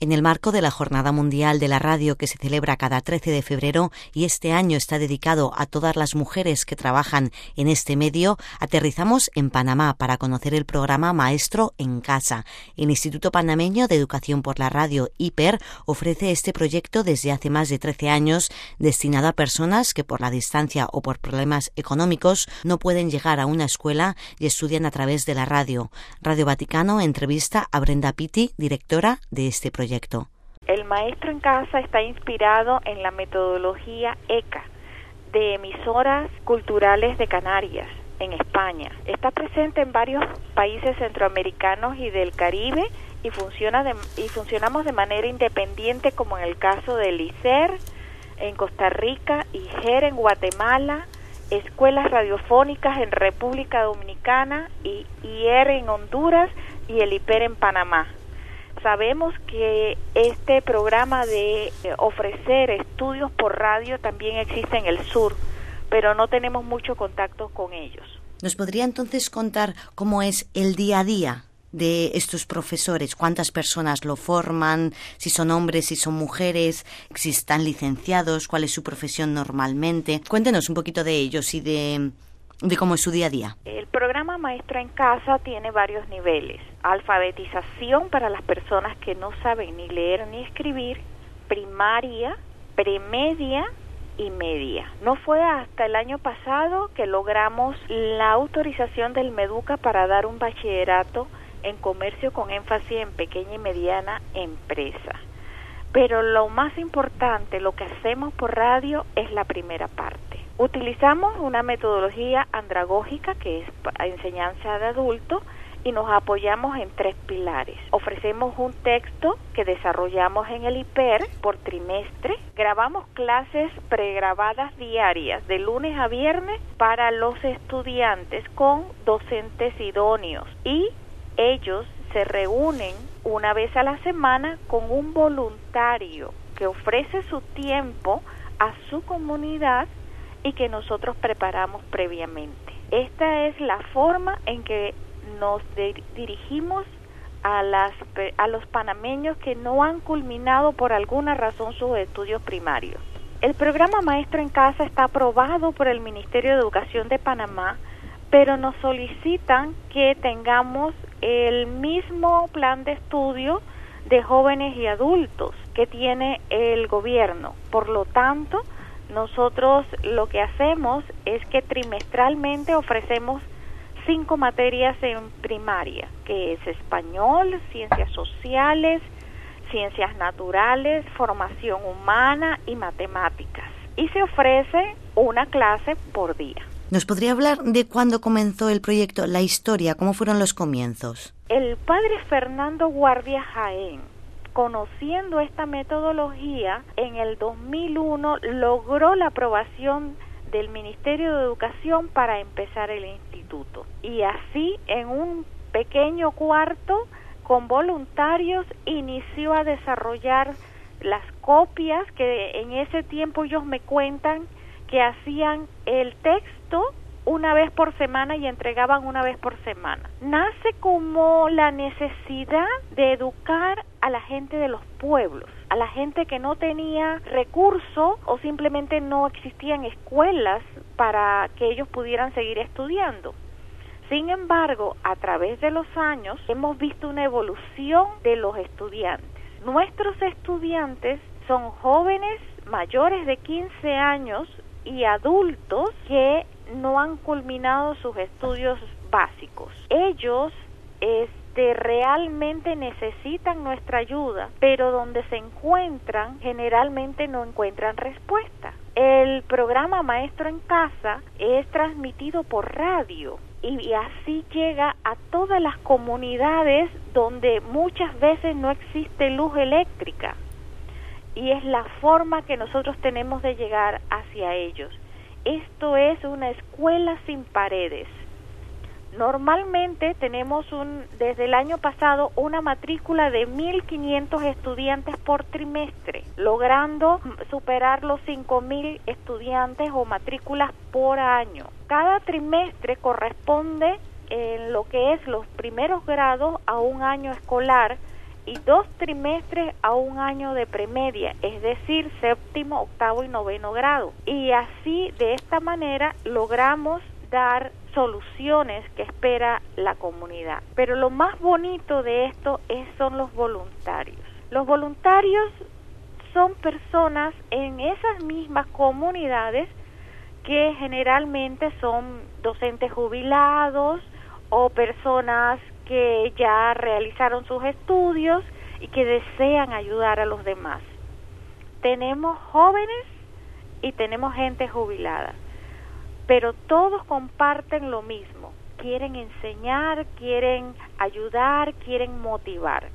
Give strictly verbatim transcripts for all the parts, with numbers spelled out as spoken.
En el marco de la Jornada Mundial de la Radio, que se celebra cada trece de febrero y este año está dedicado a todas las mujeres que trabajan en este medio, aterrizamos en Panamá para conocer el programa Maestro en Casa. El Instituto Panameño de Educación por la Radio, I P E R, ofrece este proyecto desde hace más de trece años, destinado a personas que por la distancia o por problemas económicos no pueden llegar a una escuela y estudian a través de la radio. Radio Vaticano entrevista a Brenda Pitti, directora de este proyecto. El Maestro en Casa está inspirado en la metodología E C A de emisoras culturales de Canarias, en España. Está presente en varios países centroamericanos y del Caribe y funciona de, y funcionamos de manera independiente, como en el caso del I C E R en Costa Rica, I G E R en Guatemala, escuelas radiofónicas en República Dominicana, y I E R en Honduras y el I P E R en Panamá. Sabemos que este programa de ofrecer estudios por radio también existe en el sur, pero no tenemos mucho contacto con ellos. ¿Nos podría entonces contar cómo es el día a día de estos profesores? ¿Cuántas personas lo forman? Si son hombres, si son mujeres, si están licenciados, cuál es su profesión normalmente. Cuéntenos un poquito de ellos y de, de cómo es su día a día. El programa Maestro en Casa tiene varios niveles. Alfabetización para las personas que no saben ni leer ni escribir, primaria, premedia y media. No fue hasta el año pasado que logramos la autorización del MEDUCA para dar un bachillerato en comercio con énfasis en pequeña y mediana empresa. Pero lo más importante, lo que hacemos por radio, es la primera parte. Utilizamos una metodología andragógica, que es enseñanza de adulto, y nos apoyamos en tres pilares. Ofrecemos un texto que desarrollamos en el I P E R por trimestre. Grabamos clases pregrabadas diarias de lunes a viernes para los estudiantes con docentes idóneos, y ellos se reúnen una vez a la semana con un voluntario que ofrece su tiempo a su comunidad y que nosotros preparamos previamente. Esta es la forma en que nos de- dirigimos a, las, a los panameños que no han culminado por alguna razón sus estudios primarios. El programa Maestro en Casa está aprobado por el Ministerio de Educación de Panamá, pero nos solicitan que tengamos el mismo plan de estudio de jóvenes y adultos que tiene el gobierno. Por lo tanto, nosotros lo que hacemos es que trimestralmente ofrecemos cinco materias en primaria, que es español, ciencias sociales, ciencias naturales, formación humana y matemáticas. Y se ofrece una clase por día. ¿Nos podría hablar de cuándo comenzó el proyecto, la historia, cómo fueron los comienzos? El padre Fernando Guardia Jaén, conociendo esta metodología, en el dos mil uno logró la aprobación del Ministerio de Educación para empezar el instituto. Y así, en un pequeño cuarto, con voluntarios, inició a desarrollar las copias que en ese tiempo ellos me cuentan que hacían el texto una vez por semana y entregaban una vez por semana. Nace como la necesidad de educar a la gente de los pueblos, a la gente que no tenía recursos o simplemente no existían escuelas para que ellos pudieran seguir estudiando. Sin embargo, a través de los años hemos visto una evolución de los estudiantes. Nuestros estudiantes son jóvenes mayores de quince años y adultos que no han culminado sus estudios básicos. Ellos este, realmente necesitan nuestra ayuda, pero donde se encuentran generalmente no encuentran respuesta. El programa Maestro en Casa es transmitido por radio y, y así llega a todas las comunidades donde muchas veces no existe luz eléctrica, y es la forma que nosotros tenemos de llegar hacia ellos. Esto es una escuela sin paredes. Normalmente tenemos un, desde el año pasado una matrícula de mil quinientos estudiantes por trimestre, logrando superar los cinco mil estudiantes o matrículas por año. Cada trimestre corresponde en lo que es los primeros grados a un año escolar y dos trimestres a un año de premedia, es decir, séptimo, octavo y noveno grado. Y así, de esta manera, logramos dar soluciones que espera la comunidad. Pero lo más bonito de esto es, son los voluntarios. Los voluntarios son personas en esas mismas comunidades que generalmente son docentes jubilados o personas que ya realizaron sus estudios y que desean ayudar a los demás. Tenemos jóvenes y tenemos gente jubilada, pero todos comparten lo mismo. Quieren enseñar, quieren ayudar, quieren motivar.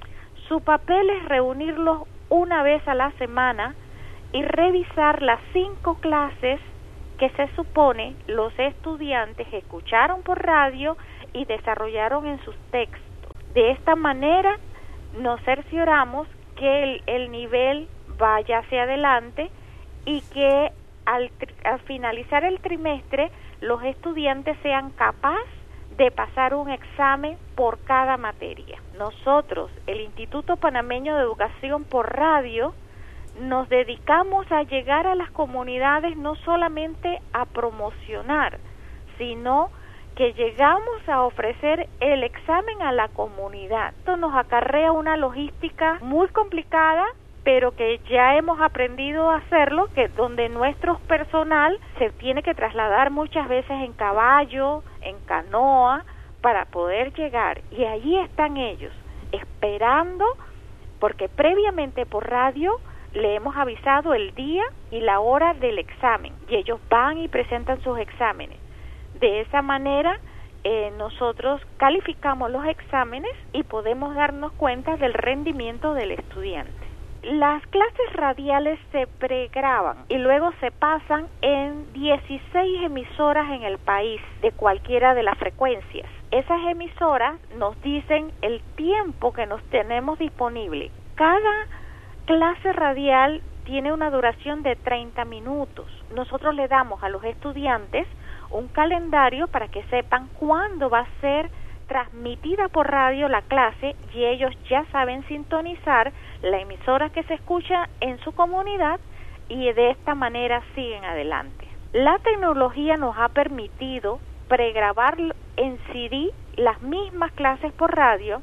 Su papel es reunirlos una vez a la semana y revisar las cinco clases que se supone los estudiantes escucharon por radio y desarrollaron en sus textos. De esta manera nos cercioramos que el, el nivel vaya hacia adelante y que al, al finalizar el trimestre los estudiantes sean capaces de pasar un examen por cada materia. Nosotros, el Instituto Panameño de Educación por Radio, nos dedicamos a llegar a las comunidades no solamente a promocionar, sino que llegamos a ofrecer el examen a la comunidad. Esto nos acarrea una logística muy complicada, pero que ya hemos aprendido a hacerlo, que donde nuestro personal se tiene que trasladar muchas veces en caballo, en canoa, para poder llegar. Y allí están ellos, esperando, porque previamente por radio le hemos avisado el día y la hora del examen, y ellos van y presentan sus exámenes. De esa manera, eh, nosotros calificamos los exámenes y podemos darnos cuenta del rendimiento del estudiante. Las clases radiales se pregraban y luego se pasan en dieciséis emisoras en el país de cualquiera de las frecuencias. Esas emisoras nos dicen el tiempo que nos tenemos disponible. Cada clase radial tiene una duración de treinta minutos. Nosotros le damos a los estudiantes un calendario para que sepan cuándo va a ser transmitida por radio la clase y ellos ya saben sintonizar la emisora que se escucha en su comunidad y de esta manera siguen adelante. La tecnología nos ha permitido pregrabar en C D las mismas clases por radio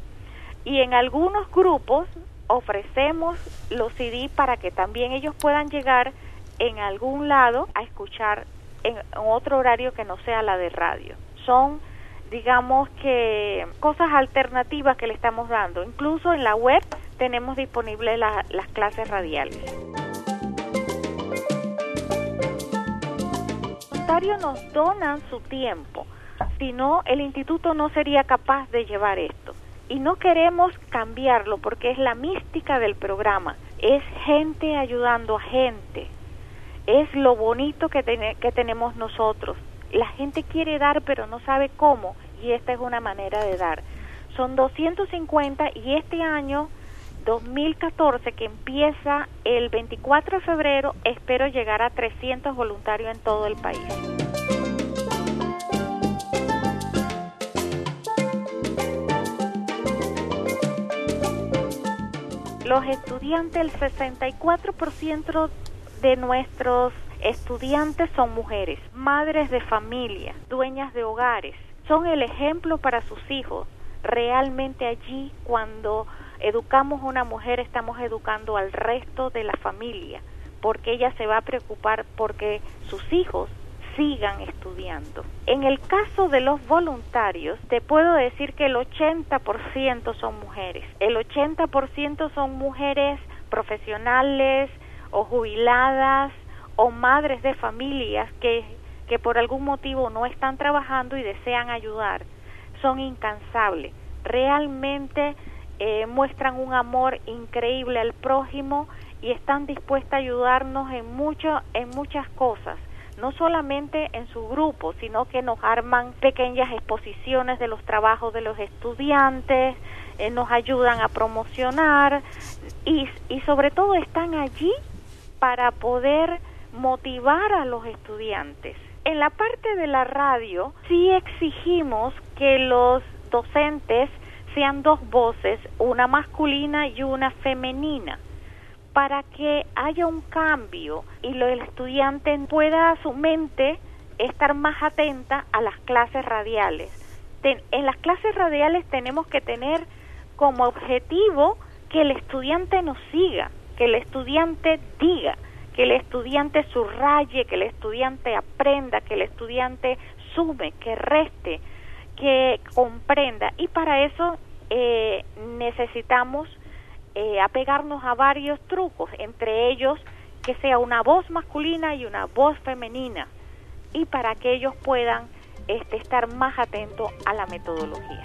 y en algunos grupos ofrecemos los C D para que también ellos puedan llegar en algún lado a escuchar en otro horario que no sea la de radio. Son, digamos que, cosas alternativas que le estamos dando. Incluso en la web tenemos disponibles la, las clases radiales. Los voluntarios nos donan su tiempo, si no el instituto no sería capaz de llevar esto. Y no queremos cambiarlo porque es la mística del programa, es gente ayudando a gente, es lo bonito que, ten- que tenemos nosotros. La gente quiere dar pero no sabe cómo y esta es una manera de dar. Son doscientos cincuenta y este año dos mil catorce que empieza el veinticuatro de febrero espero llegar a trescientos voluntarios en todo el país. Los estudiantes, el sesenta y cuatro por ciento de nuestros estudiantes son mujeres, madres de familia, dueñas de hogares, son el ejemplo para sus hijos. Realmente allí, cuando educamos a una mujer, estamos educando al resto de la familia, porque ella se va a preocupar porque sus hijos sigan estudiando. En el caso de los voluntarios, te puedo decir que el ochenta por ciento son mujeres. El ochenta por ciento son mujeres profesionales o jubiladas o madres de familias que, que por algún motivo no están trabajando y desean ayudar. Son incansables. Realmente eh, muestran un amor increíble al prójimo y están dispuestas a ayudarnos en, mucho, en muchas cosas. No solamente en su grupo, sino que nos arman pequeñas exposiciones de los trabajos de los estudiantes, eh, nos ayudan a promocionar y, y sobre todo están allí para poder motivar a los estudiantes. En la parte de la radio sí exigimos que los docentes sean dos voces, una masculina y una femenina, para que haya un cambio y lo, el estudiante pueda su mente estar más atenta a las clases radiales. Ten, en las clases radiales tenemos que tener como objetivo que el estudiante nos siga, que el estudiante diga, que el estudiante subraye, que el estudiante aprenda, que el estudiante sume, que reste, que comprenda. Y para eso eh, necesitamos eh, apegarnos a varios trucos, entre ellos que sea una voz masculina y una voz femenina, y para que ellos puedan este, estar más atentos a la metodología.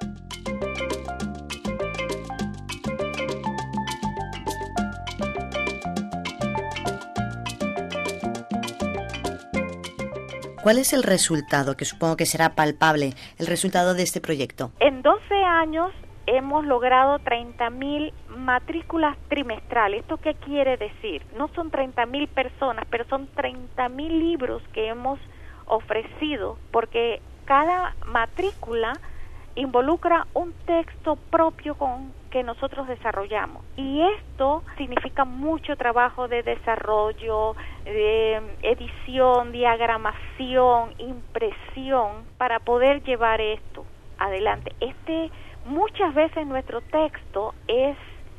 ¿Cuál es el resultado, que supongo que será palpable, el resultado de este proyecto? En doce años hemos logrado treinta mil matrículas trimestrales. ¿Esto qué quiere decir? No son treinta mil personas, pero son treinta mil libros que hemos ofrecido, porque cada matrícula involucra un texto propio con que nosotros desarrollamos, y esto significa mucho trabajo de desarrollo, de edición, diagramación, impresión, para poder llevar esto adelante. Este, muchas veces nuestro texto es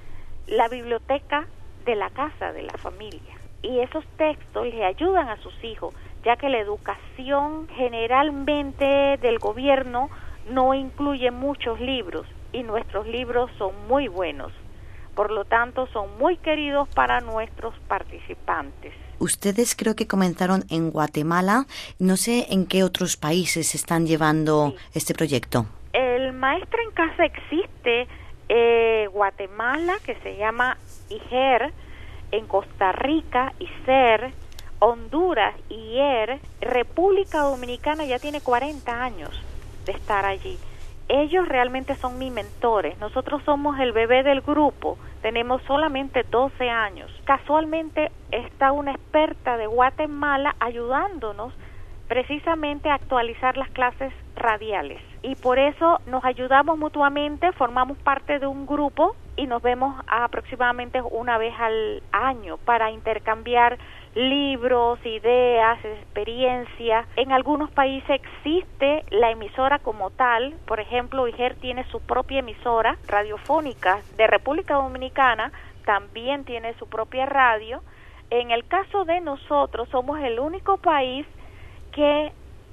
la biblioteca de la casa, de la familia, y esos textos le ayudan a sus hijos, ya que la educación generalmente del gobierno no incluye muchos libros, y nuestros libros son muy buenos, por lo tanto son muy queridos para nuestros participantes. Ustedes creo que comenzaron en Guatemala, no sé en qué otros países están llevando sí. este proyecto. El maestro en casa existe eh, Guatemala, que se llama I G E R, en Costa Rica, I C E R, Honduras, I E R, República Dominicana ya tiene cuarenta años de estar allí. Ellos realmente son mis mentores. Nosotros somos el bebé del grupo, tenemos solamente doce años. Casualmente está una experta de Guatemala ayudándonos precisamente a actualizar las clases radiales, y por eso nos ayudamos mutuamente, formamos parte de un grupo y nos vemos aproximadamente una vez al año para intercambiar libros, ideas, experiencias. En algunos países existe la emisora como tal, por ejemplo, I G E R tiene su propia emisora radiofónica. De República Dominicana también tiene su propia radio. En el caso de nosotros, somos el único país que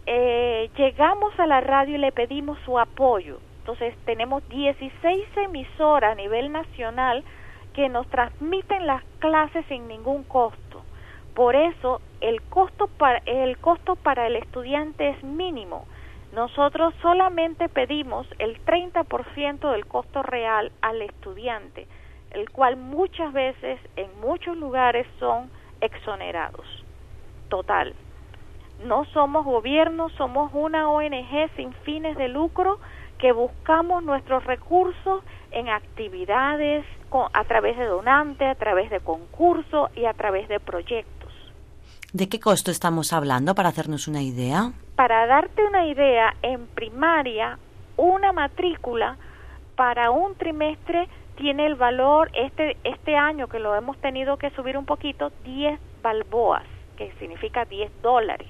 eh, llegamos a la radio y le pedimos su apoyo. Entonces tenemos dieciséis emisoras a nivel nacional que nos transmiten las clases sin ningún costo. Por eso el costo para el costo para el estudiante es mínimo. Nosotros solamente pedimos el treinta por ciento del costo real al estudiante, el cual muchas veces en muchos lugares son exonerados. Total. No somos gobierno, somos una O N G sin fines de lucro que buscamos nuestros recursos en actividades con, a través de donantes, a través de concursos y a través de proyectos. ¿De qué costo estamos hablando para hacernos una idea? Para darte una idea, en primaria, una matrícula para un trimestre tiene el valor, este, este año que lo hemos tenido que subir un poquito, diez balboas, que significa diez dólares,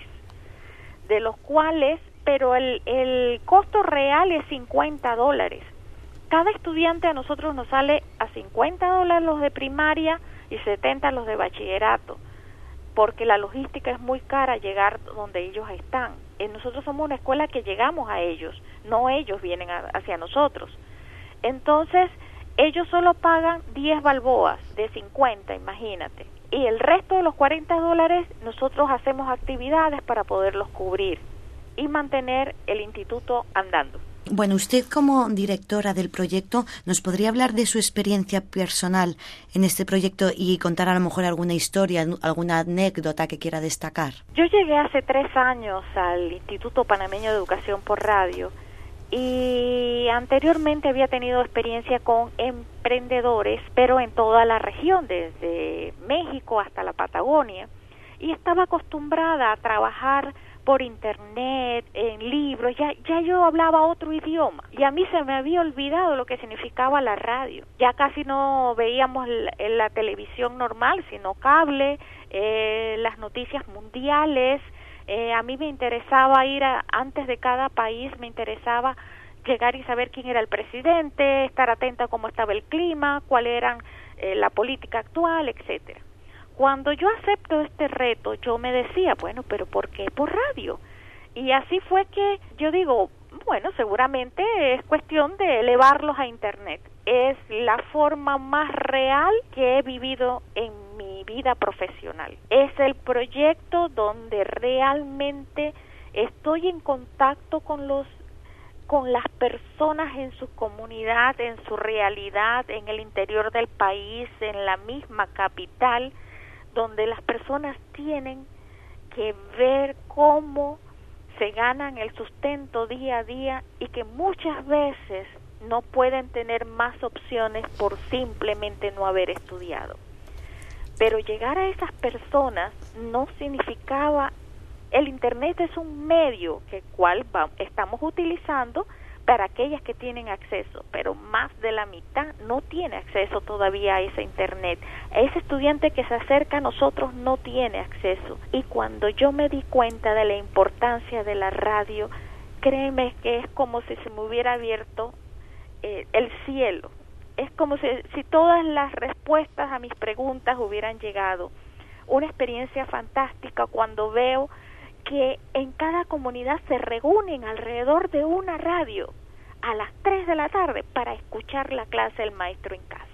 de los cuales, pero el, el costo real es cincuenta dólares. Cada estudiante a nosotros nos sale a cincuenta dólares los de primaria y setenta los de bachillerato, porque la logística es muy cara llegar donde ellos están. Eh, nosotros somos una escuela que llegamos a ellos, no ellos vienen a, hacia nosotros. Entonces, ellos solo pagan diez balboas de cincuenta, imagínate. Y el resto de los cuarenta dólares nosotros hacemos actividades para poderlos cubrir y mantener el instituto andando. Bueno, usted como directora del proyecto, ¿nos podría hablar de su experiencia personal en este proyecto y contar a lo mejor alguna historia, alguna anécdota que quiera destacar? Yo llegué hace tres años al Instituto Panameño de Educación por Radio y anteriormente había tenido experiencia con emprendedores, pero en toda la región, desde México hasta la Patagonia, y estaba acostumbrada a trabajar por internet, en libros, ya, ya yo hablaba otro idioma y a mí se me había olvidado lo que significaba la radio. Ya casi no veíamos la, la televisión normal, sino cable, eh, las noticias mundiales. Eh, a mí me interesaba ir a, antes de cada país, me interesaba llegar y saber quién era el presidente, estar atenta a cómo estaba el clima, cuál era eh, la política actual, etcétera. Cuando yo acepto este reto, yo me decía, bueno, pero ¿por qué por radio? Y así fue que yo digo, bueno, seguramente es cuestión de elevarlos a internet. Es la forma más real que he vivido en mi vida profesional. Es el proyecto donde realmente estoy en contacto con los con las personas en su comunidad, en su realidad, en el interior del país, en la misma capital, donde las personas tienen que ver cómo se ganan el sustento día a día y que muchas veces no pueden tener más opciones por simplemente no haber estudiado. Pero llegar a esas personas no significaba, el internet es un medio que cual va, estamos utilizando para aquellas que tienen acceso, pero más de la mitad no tiene acceso todavía a ese internet. Ese estudiante que se acerca a nosotros no tiene acceso. Y cuando yo me di cuenta de la importancia de la radio, créeme que es como si se me hubiera abierto eh, el cielo. Es como si, si todas las respuestas a mis preguntas hubieran llegado. Una experiencia fantástica cuando veo que en cada comunidad se reúnen alrededor de una radio a las tres de la tarde para escuchar la clase del maestro en casa.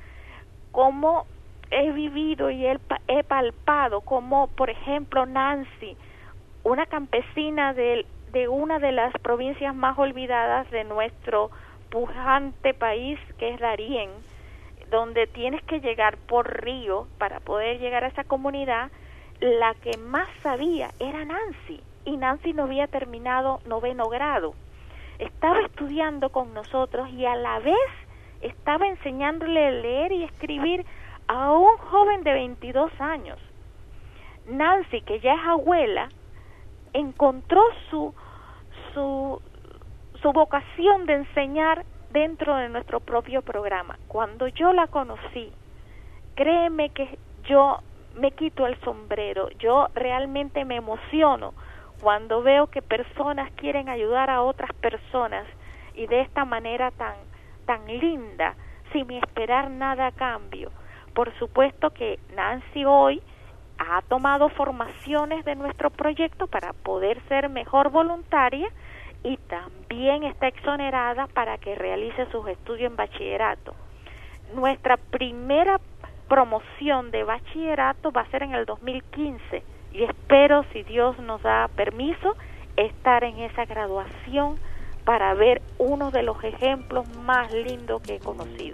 Como he vivido y he, he palpado como, por ejemplo, Nancy, una campesina de, de una de las provincias más olvidadas de nuestro pujante país, que es Darién, donde tienes que llegar por río para poder llegar a esa comunidad. La que más sabía era Nancy, y Nancy no había terminado noveno grado. Estaba estudiando con nosotros y a la vez estaba enseñándole a leer y escribir a un joven de veintidós años. Nancy, que ya es abuela, encontró su, su, su vocación de enseñar dentro de nuestro propio programa. Cuando yo la conocí, créeme que yo me quito el sombrero, yo realmente me emociono cuando veo que personas quieren ayudar a otras personas y de esta manera tan, tan linda, sin esperar nada a cambio. Por supuesto que Nancy hoy ha tomado formaciones de nuestro proyecto para poder ser mejor voluntaria y también está exonerada para que realice sus estudios en bachillerato. Nuestra primera promoción de bachillerato va a ser en el dos mil quince y espero, si Dios nos da permiso, estar en esa graduación para ver uno de los ejemplos más lindos que he conocido.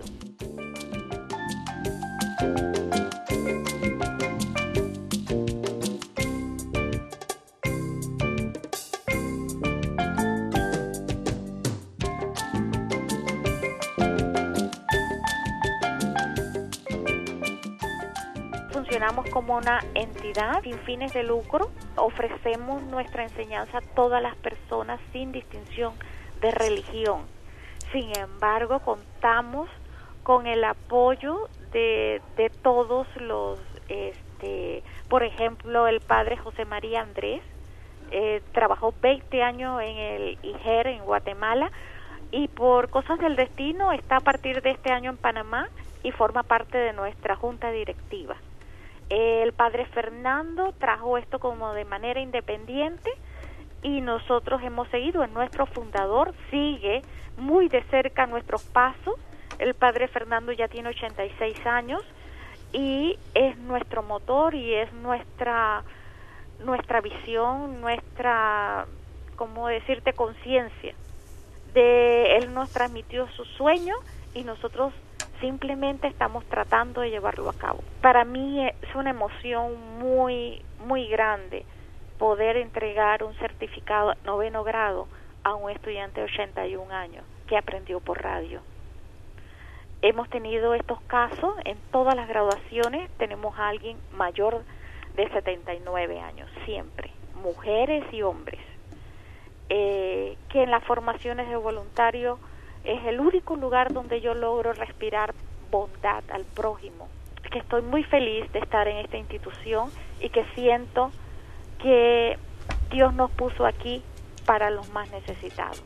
Funcionamos como una entidad sin fines de lucro, ofrecemos nuestra enseñanza a todas las personas sin distinción de religión. Sin embargo, contamos con el apoyo de, de todos los, este, por ejemplo, el padre José María Andrés, eh, trabajó veinte años en el I G E R en Guatemala y por cosas del destino está a partir de este año en Panamá y forma parte de nuestra junta directiva. El padre Fernando trajo esto como de manera independiente y nosotros hemos seguido. En nuestro fundador sigue muy de cerca nuestros pasos. El padre Fernando ya tiene ochenta y seis años y es nuestro motor y es nuestra nuestra visión, nuestra, ¿cómo decirte?, conciencia. De él nos transmitió su sueño y nosotros simplemente estamos tratando de llevarlo a cabo. Para mí es una emoción muy, muy grande poder entregar un certificado noveno grado a un estudiante de ochenta y un años que aprendió por radio. Hemos tenido estos casos en todas las graduaciones, tenemos a alguien mayor de setenta y nueve años, siempre, mujeres y hombres, eh, que en las formaciones de voluntario es el único lugar donde yo logro respirar bondad al prójimo, que estoy muy feliz de estar en esta institución y que siento que Dios nos puso aquí para los más necesitados.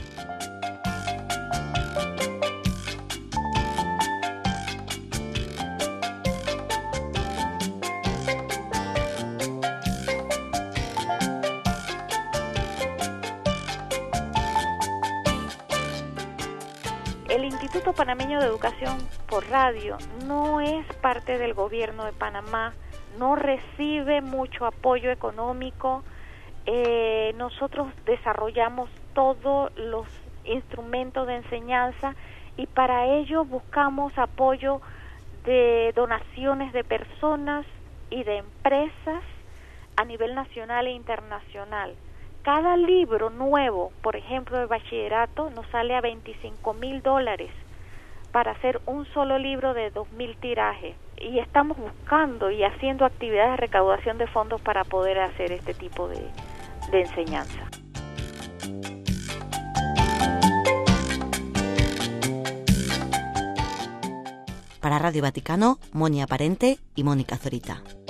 El Instituto Panameño de Educación por Radio no es parte del gobierno de Panamá, no recibe mucho apoyo económico. Eh, nosotros desarrollamos todos los instrumentos de enseñanza y para ello buscamos apoyo de donaciones de personas y de empresas a nivel nacional e internacional. Cada libro nuevo, por ejemplo, de bachillerato, nos sale a veinticinco mil dólares para hacer un solo libro de dos mil tirajes. Y estamos buscando y haciendo actividades de recaudación de fondos para poder hacer este tipo de, de enseñanza. Para Radio Vaticano, Monia Parente y Mónica Zorita.